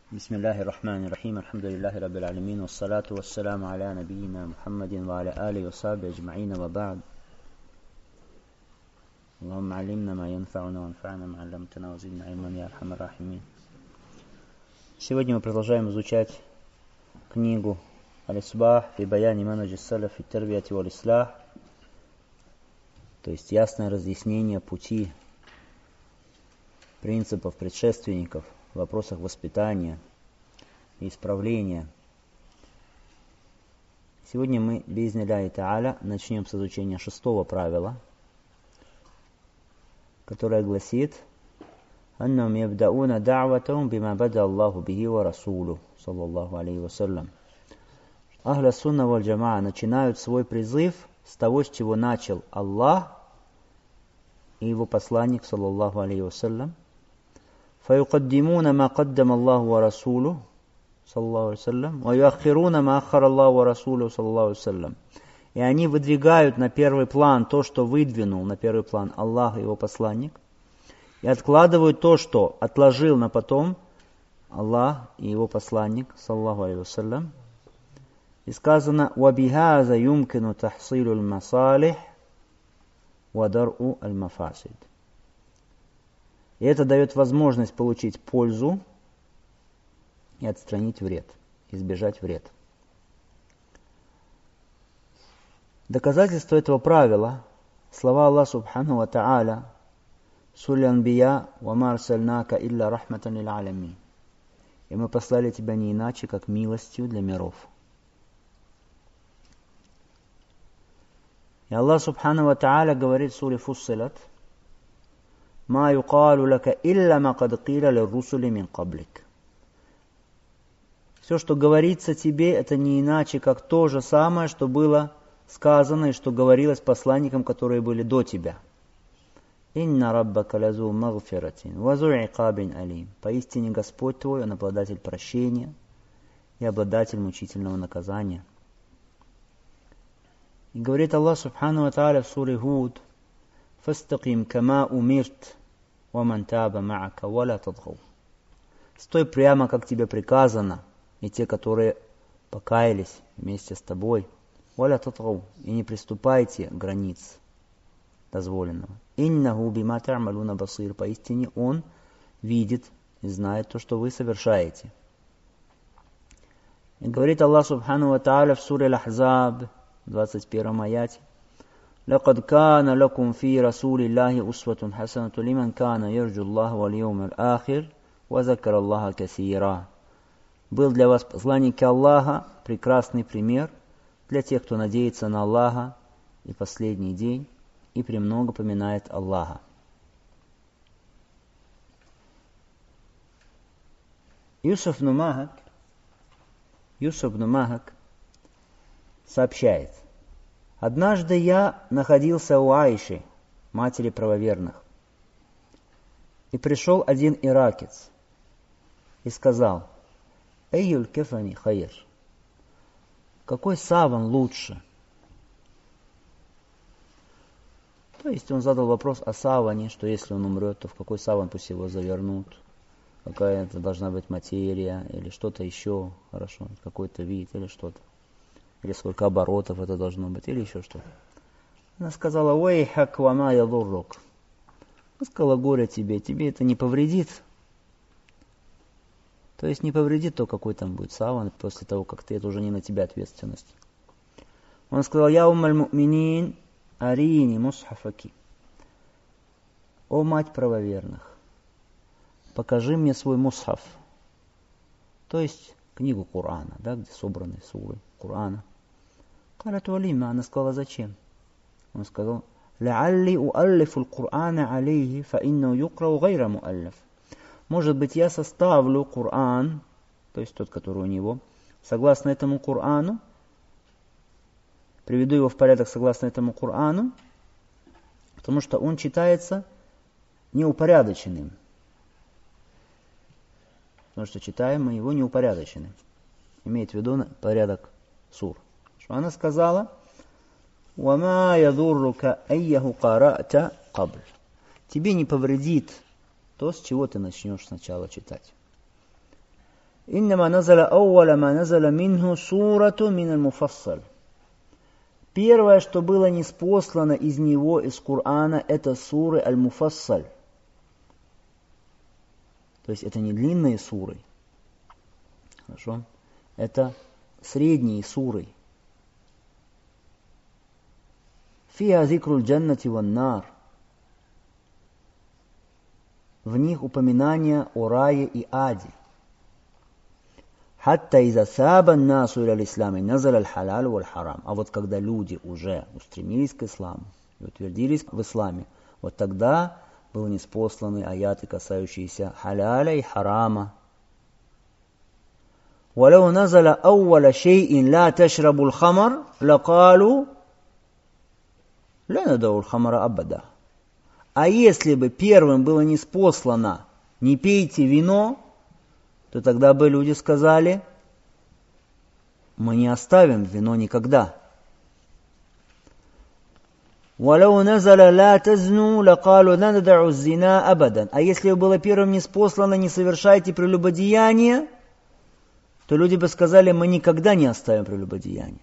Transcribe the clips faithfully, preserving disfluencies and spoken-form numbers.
بسم الله الرحمن الرحيم الحمد لله رب العالمين والصلاة والسلام على نبينا محمد وعلى آله وصحبه أجمعين وبعد. اللهم علمنا ما ينفعنا وانفعنا ما علمتنا وزدنا علما يا أرحم الراحمين. Сегодня мы продолжаем изучать книгу Аль-Исбах фи баяни манхаджи салаф фи тарбияти валь ислах, то есть ясное разъяснение пути принципов предшественников в вопросах воспитания и исправления. Сегодня мы, би'изни-лляхи та'аля, начнем с изучения шестого правила, которое гласит: «Аннахум ябдауна да'ватахум бима бада Аллаху бихи ва расулу, саллаллаху алейхи вассалям». Ахля сунна валь джамаа начинают свой призыв с того, с чего начал Аллах и его посланник, саллаллаху алейхи вассалям. فيقدمون ما قدم الله ورسوله صلى الله عليه وسلم ويؤخرون ما أخر الله ورسوله صلى الله عليه وسلم. И они выдвигают на первый план то, что выдвинул на первый план Аллах и его посланник, и откладывают то, что отложил на потом Аллах и его посланник, саллаллаху алейхи вассалям. И сказано: وَبِهَذَا يُمْكِنُ تَحْصِيلُ الْمَصَالِحِ وَدَرْءُ الْمَفَاسِدِ. И это дает возможность получить пользу и отстранить вред, избежать вред. Доказательство этого правила — слова Аллаха субхану ва та'аля: «Сури анбия ва ма арсальнака илля рахматан лил алямин». И мы послали тебя не иначе, как милостью для миров. И Аллах субхану ва та'аля говорит в суре Фуссилат: «Ма юкалу лака илля ма кад киля лир русули мин каблик». Все, что говорится тебе, это не иначе, как то же самое, что было сказано и что говорилось посланникам, которые были до тебя. «Инна раббака лазу магфиратин ва зу икабин алим». Поистине Господь твой, Он обладатель прощения и обладатель мучительного наказания. И говорит Аллах субхану ва тааля в суре Худ: «Фастаким кама умирт ва ман таба ма'ака ва ла тадгау». Стой прямо, как тебе приказано, и те, которые покаялись вместе с тобой, ва ла тадгау, и не приступайте границ дозволенного. Иннаху бима та'малуна басир. Поистине Он видит и знает то, что вы совершаете. И говорит Аллах субхану ва тааля в суре Аль-Ахзаб, двадцать первом аяте: «Лакад кана лакум фи расули Аллахи усватун хасанатун лиман кана ярджу Аллаха валь яумил ахир ва закара Аллаха касира». Был для вас посланник Аллаха прекрасный пример для тех, кто надеется на Аллаха и последний день и премного поминает Аллаха. Юсуф ибн Махак, Юсуф ибн Махак сообщает: «Однажды я находился у Аиши, матери правоверных, и пришел один иракец и сказал: «Эйюль кефани хайр». Какой саван лучше? То есть он задал вопрос о саване, что если он умрет, то в какой саван пусть его завернут, какая это должна быть материя, или что-то еще, хорошо, какой-то вид, или что-то. Или сколько оборотов это должно быть, или еще что-то. Она сказала: «Уэйхак ва ма ядуррук». Она сказала: «Горе тебе, тебе это не повредит». То есть не повредит то, какой там будет саван после того, как ты, это уже не на тебя ответственность. Он сказал: «Я уммаль му'минин арини мусхафаки». О мать правоверных, покажи мне свой мусхаф, то есть книгу Корана, да, где собраны суры Корана. Калят валима, она сказала: «Зачем?» Он сказал: «Ла'алли уаллифу ал-Кур'ана алейхи, фа иннау юкрау гайра муаллиф». Может быть, я составлю Коран, то есть тот, который у него, согласно этому Корану, приведу его в порядок согласно этому Корану, потому что он читается неупорядоченным. Потому что читаем мы его неупорядоченным. Имеет в виду порядок сур. Что она сказала: «Вама ядуррука айяху кара'та кабл». Тебе не повредит то, с чего ты начнешь сначала читать. إنما نزل أول ما نزل منه سورة من المفصل. Первое, что было ниспослано из него, из Корана, это суры Аль-Муфассаль. То есть это не длинные суры. Хорошо? Это средние суры. Фиа зикруль джаннати ван нар. В них упоминание о рае и аде. Хатта иза сабан насу иля ислами назал аль-халаль валь-харам. А вот когда люди уже устремились к исламу и утвердились в исламе, вот тогда были ниспосланы аяты, касающиеся халяля и харама. وَلَوْ نَزَلَ أَوَّلَ شَيْءٍ لَا تَشْرَبُ الْخَمَرَ لَقَالُوا لَا نَدَعُ الْخَمَرَ أَبَدًا. А если бы первым было ниспослано «не пейте вино», то тогда бы люди сказали: мы не оставим вино никогда. وَلَوْ نَزَلَ لَا تَزْنُوا لَقَالُوا لَا نَدَعُ الزِّنَا أَبَدًا. А если бы было первым ниспослано «не совершайте прелюбодеяние», то люди бы сказали: мы никогда не оставим прелюбодеяние.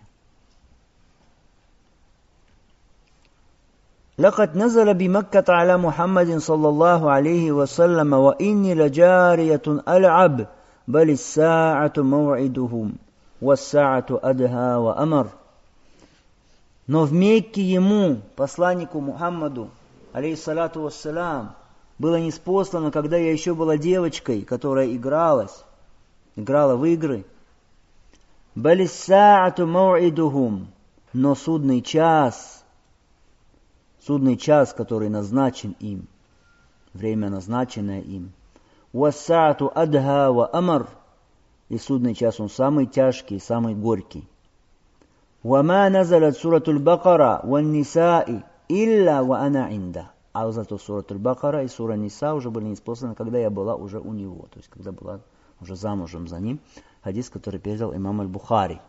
لقد نزل بمكة على محمد صلى الله عليه وسلم وإني لجارية ألعب بل الساعة موعدهم والساعة أدهى وأمر. Но в Мекке ему, посланнику Мухаммаду, алейхиссалату вассалям, было ниспослано, когда я еще была девочкой, которая игралась, играла в игры. بل الساعة موعدهم. Но судный час, судный час, который назначен им, время, назначенное им. وَالسَّاعَةُ أَدْهَى وَأَمَرْ. И судный час, он самый тяжкий, самый горький. وَمَا نَزَلَتْ سُورَةُ الْبَقَرَةِ وَالنِّسَاءِ إِلَّا وَأَنَا عِنْدَهُ. А зато сура Аль-Бакара и сура Ниса уже были ниспосланы, когда я была уже у него, то есть когда была уже замужем за ним. Хадис, который передал имам Аль-Бухари.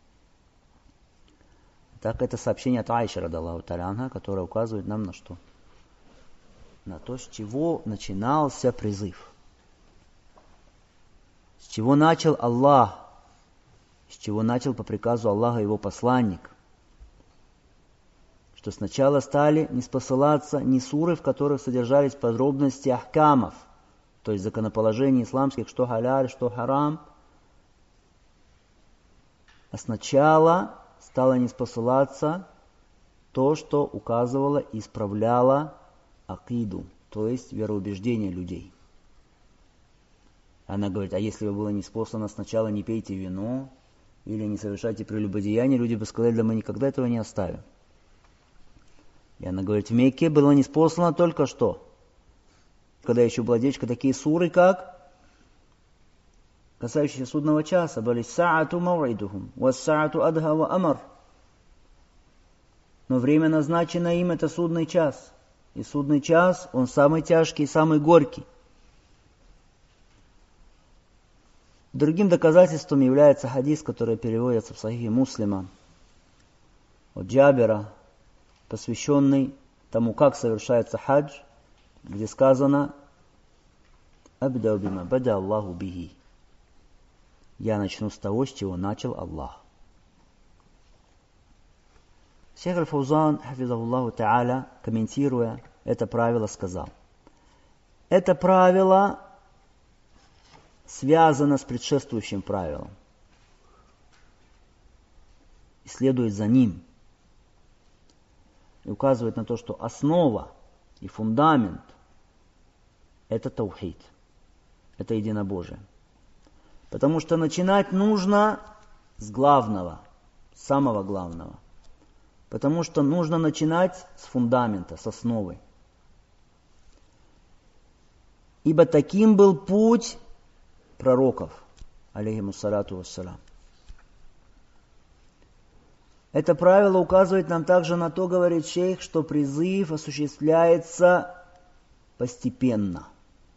Так, это сообщение от Аиши, радаллаху та'аля анха, которое указывает нам на что? На то, с чего начинался призыв. С чего начал Аллах, с чего начал по приказу Аллаха его посланник. Что сначала стали ниспосылаться не суры, в которых содержались подробности ахкамов, то есть законоположений исламских, что халяль, что харам, а сначала стало ниспосылаться то, что указывало и исправляло акиду, то есть вероубеждение людей. Она говорит: а если бы было ниспослано сначала «не пейте вино» или «не совершайте прелюбодеяние», люди бы сказали: да мы никогда этого не оставим. И она говорит: в Мекке было ниспослано только что, когда еще была девочка, такие суры, как касающиеся судного часа. Бали саату мав'идухум, вас саату адха ва амар. Но время, назначенное им, это судный час. И судный час, он самый тяжкий, самый горький. Другим доказательством является хадис, который переводится в Сахихе Муслима от Джабира, посвященный тому, как совершается хадж, где сказано: «Абдау бима бада Аллаху бихи». Я начну с того, с чего начал Аллах. Шейх Аль-Фаузан, хафизахуллаху та'аля, комментируя это правило, сказал: это правило связано с предшествующим правилом и следует за ним. И указывает на то, что основа и фундамент – это таухид, это единобожие. Потому что начинать нужно с главного, самого главного. Потому что нужно начинать с фундамента, с основы. Ибо таким был путь пророков, алейхимуссалату вассалям. Это правило указывает нам также на то, говорит шейх, что призыв осуществляется постепенно.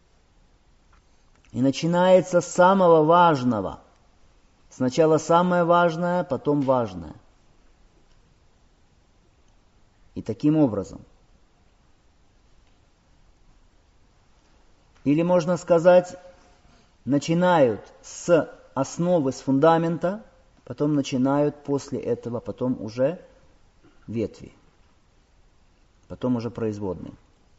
И начинается с самого важного. Сначала самое важное, потом важное. И таким образом. Или можно сказать, начинают с основы с фундамента, потом начинают после этого, потом уже ветви, потом уже производные.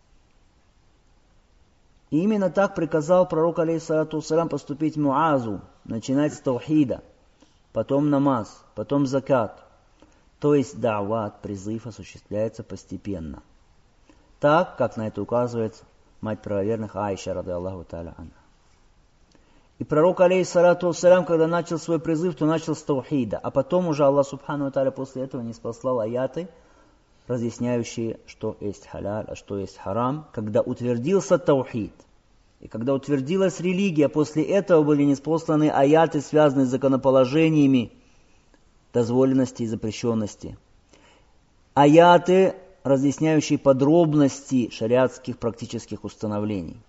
И именно так приказал пророк, алейхиссалату вассалям, поступить Муазу, начинать с таухида, потом намаз, потом закат. То есть да'ват, призыв осуществляется постепенно. Так, как на это указывает мать правоверных Аиша, рады Аллаху та'аля анха. И пророк, алейхиссалату вассалям, когда начал свой призыв, то начал с таухида, а потом уже Аллах субхану ва та'аля после этого ниспослал аяты, разъясняющие, что есть халяль, а что есть харам, когда утвердился таухид. И когда утвердилась религия, после этого были ниспосланы аяты, связанные с законоположениями дозволенности и запрещенности. Аяты, разъясняющие подробности шариатских практических установлений.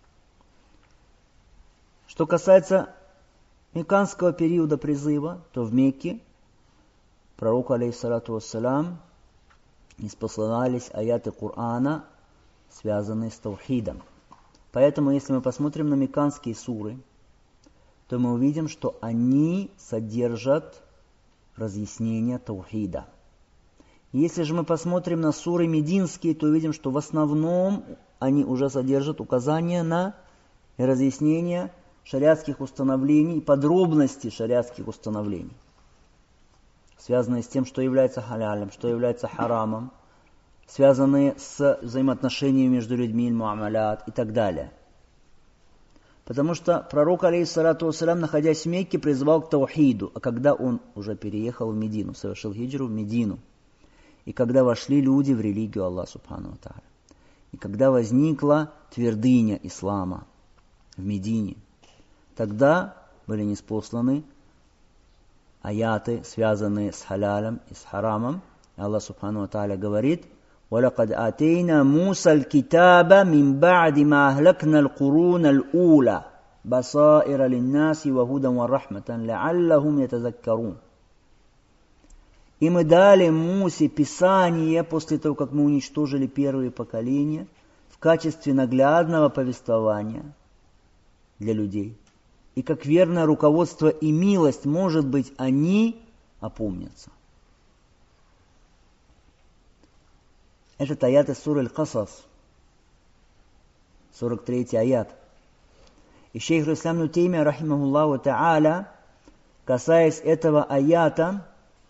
Что касается мекканского периода призыва, то в Мекке пророку, алейхиссалату вассалям, ниспослались аяты Корана, связанные с таухидом. Поэтому, если мы посмотрим на мекканские суры, то мы увидим, что они содержат разъяснение таухида. Если же мы посмотрим на суры мединские, то увидим, что в основном они уже содержат указания на разъяснение шариатских установлений, подробности шариатских установлений, связанные с тем, что является халялем, что является харамом, связанные с взаимоотношениями между людьми, муамалят и так далее. Потому что пророк, алейхиссалату вассалям, находясь в Мекке, призывал к таухиду, а когда он уже переехал в Медину, совершил хиджру в Медину, и когда вошли люди в религию Аллаха субхану ва тааля, и когда возникла твердыня ислама в Медине, тогда были ниспосланы аяты, связанные с халялем и с харамом. Аллах субхану ва тааля говорит: وَلَقَدْ آتَيْنَا مُوسَى الْكِتَابَ مِنْ بَعْدِ مَا أَهْلَكْنَا الْقُرُونَ الْأُولَى بَصَائِرَ لِلنَّاسِ وَهُدًى وَرَحْمَةً لَعَلَّهُمْ يَتَذَكَّرُونَ. И мы дали Мусе Писание после того, как мы уничтожили первые поколения, в качестве наглядного повествования для людей. И как верное руководство и милость, может быть, они опомнятся. Этот аят из суры Аль-Касас, сорок третий аят. И шейх Ислам ибн Теймия, рахимахуллаху та'аля, касаясь этого аята,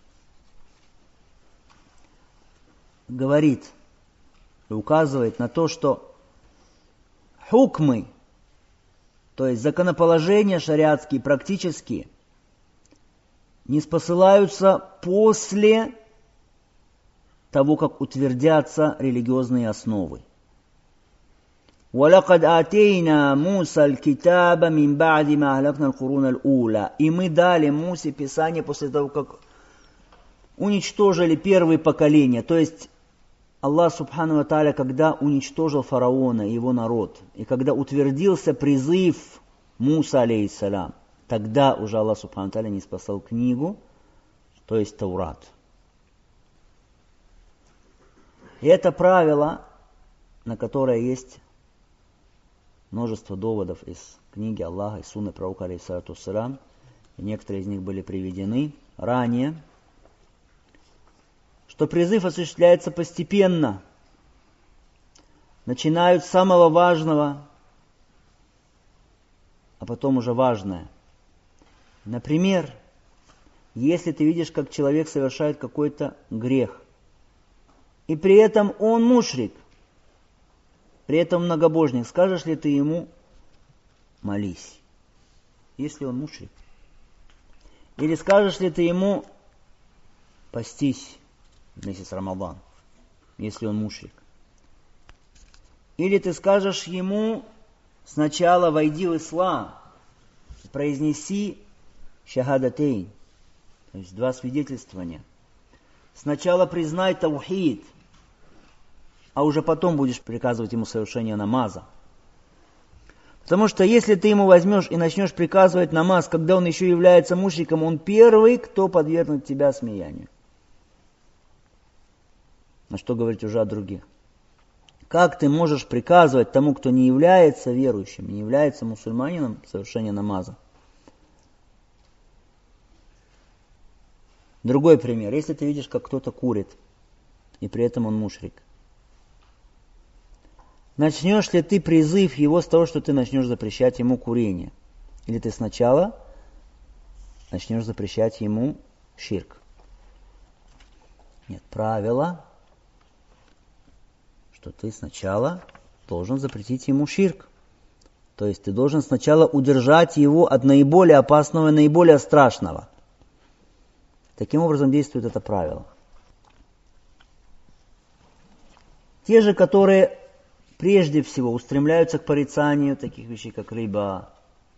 говорит и указывает на то, что хукмы, то есть законоположения шариатские, практические, ниспосылаются после того, как утвердятся религиозные основы. وَلَقَدْ آتَيْنَا مُوسَى الْكِتَابَ مِنْ بَعْدِ مَا أَهْلَكْنَا الْقُرُونَ الْأُولَى. И мы дали Мусе Писание после того, как уничтожили первые поколения. То есть Аллах субхану ва тааля, когда уничтожил фараона и его народ, и когда утвердился призыв Муса, алейхиссалям, тогда уже Аллах субхану ва тааля ниспослал книгу, то есть Таурат. И это правило, на которое есть множество доводов из книги Аллаха и сунны пророка, алейхиссалату вассалям, и некоторые из них были приведены ранее, что призыв осуществляется постепенно. Начинают с самого важного, а потом уже важное. Например, если ты видишь, как человек совершает какой-то грех, и при этом он мушрик, при этом многобожник, скажешь ли ты ему молись, если он мушрик? Или скажешь ли ты ему постись в месяц Рамадан, если он мушрик? Или ты скажешь ему сначала войди в ислам, произнеси шахадатейн, то есть два свидетельствования. Сначала признай таухид, а уже потом будешь приказывать ему совершение намаза. Потому что если ты ему возьмешь и начнешь приказывать намаз, когда он еще является мушриком, он первый, кто подвергнет тебя смеянию. А что говорить уже о других? Как ты можешь приказывать тому, кто не является верующим, не является мусульманином, совершение намаза? Другой пример. Если ты видишь, как кто-то курит, и при этом он мушрик, начнешь ли ты призыв его с того, что ты начнешь запрещать ему курение? Или ты сначала начнешь запрещать ему ширк? Нет, правило, что ты сначала должен запретить ему ширк. То есть ты должен сначала удержать его от наиболее опасного и наиболее страшного. Таким образом действует это правило. Те же, которые прежде всего устремляются к порицанию таких вещей, как риба,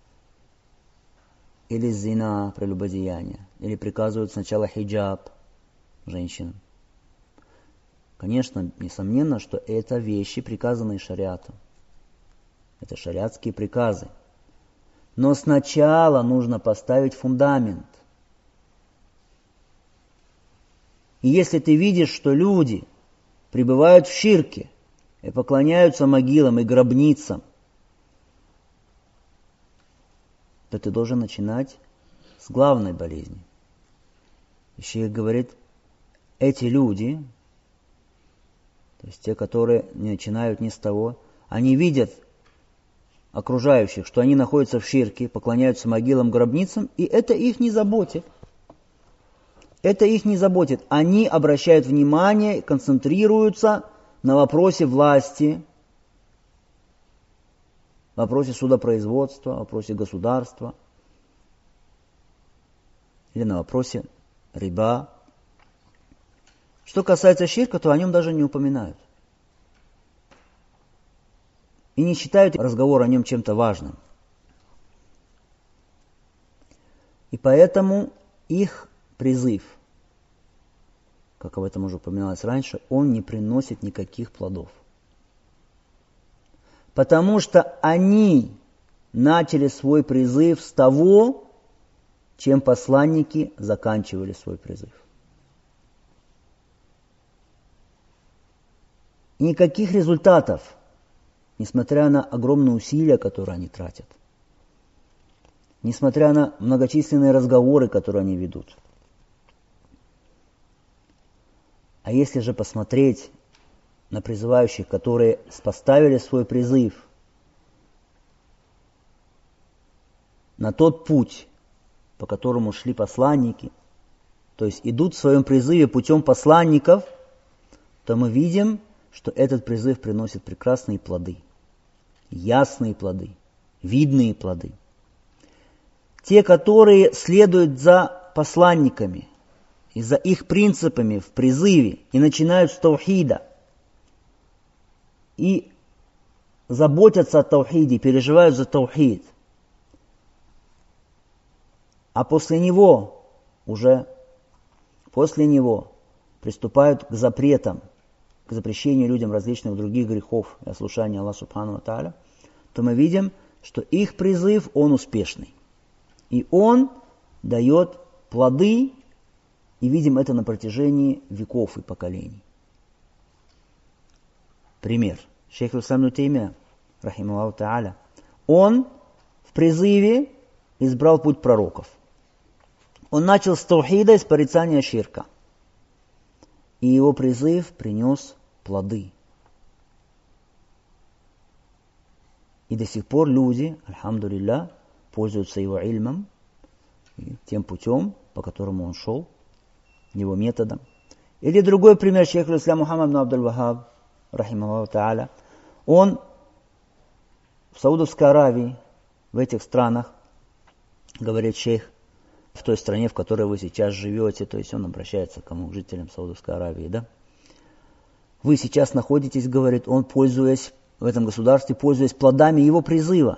или зина, прелюбодеяние, или приказывают сначала хиджаб женщинам. Конечно, несомненно, что это вещи, приказанные шариатом. Это шариатские приказы. Но сначала нужно поставить фундамент. И если ты видишь, что люди пребывают в ширке и поклоняются могилам и гробницам, то ты должен начинать с главной болезни. И шейх говорит, эти люди, то есть те, которые не начинают ни с того, они видят окружающих, что они находятся в ширке, поклоняются могилам, гробницам, и это их не заботит. Это их не заботит. Они обращают внимание, концентрируются на вопросе власти, вопросе судопроизводства, вопросе государства или на вопросе риба. Что касается ширка, то о нем даже не упоминают. И не считают разговор о нем чем-то важным. И поэтому их призыв, как об этом уже упоминалось раньше, он не приносит никаких плодов. Потому что они начали свой призыв с того, чем посланники заканчивали свой призыв. И никаких результатов, несмотря на огромные усилия, которые они тратят, несмотря на многочисленные разговоры, которые они ведут. А если же посмотреть на призывающих, которые поставили свой призыв на тот путь, по которому шли посланники, то есть идут в своем призыве путем посланников, то мы видим, что этот призыв приносит прекрасные плоды, ясные плоды, видные плоды. Те, которые следуют за посланниками и за их принципами в призыве и начинают с таухида, и заботятся о таухиде, переживают за таухид, а после него, уже после него приступают к запретам, к запрещению людям различных других грехов и ослушания Аллаха Субхану ва Тааля, то мы видим, что их призыв, он успешный. И он дает плоды, и видим это на протяжении веков и поколений. Пример. Шейх Ислам ибн Таймия, рахимахуллаху тааля, он в призыве избрал путь пророков. Он начал с таухида, с порицания ширка. И его призыв принес плоды. И до сих пор люди, альхамдулилля, пользуются его ильмом, тем путем, по которому он шел, его методом. Или другой пример, шейх ислам Мухаммад ибн Абдул-Ваххаб, рахимахуллаху тааля, он в Саудовской Аравии, в этих странах, говорит шейх, в той стране, в которой вы сейчас живете, то есть он обращается к кому? К жителям Саудовской Аравии, да? Вы сейчас находитесь, говорит он, пользуясь в этом государстве, пользуясь плодами его призыва.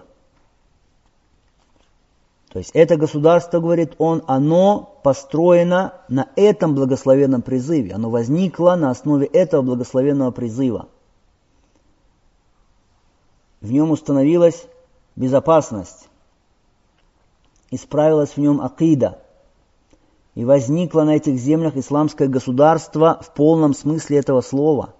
То есть это государство, говорит он, оно построено на этом благословенном призыве. Оно возникло на основе этого благословенного призыва. В нем установилась безопасность. Исправилась в нем акида. И возникло на этих землях исламское государство в полном смысле этого слова.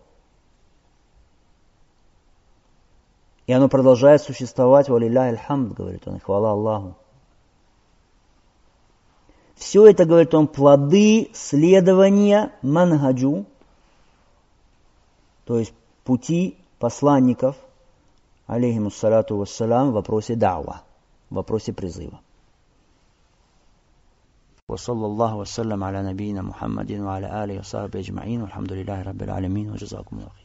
И оно продолжает существовать, валилляхи аль-хамд, говорит он, и хвала Аллаху. все это, говорит он, плоды следования манхаджу, то есть пути посланников, алейхимуссалату вассалам, в вопросе дауа, в вопросе призыва. وصلى الله وسلم على نبينا محمد وعلى آله وصحبه أجمعين والحمد لله رب العالمين وجزاكم الله خير.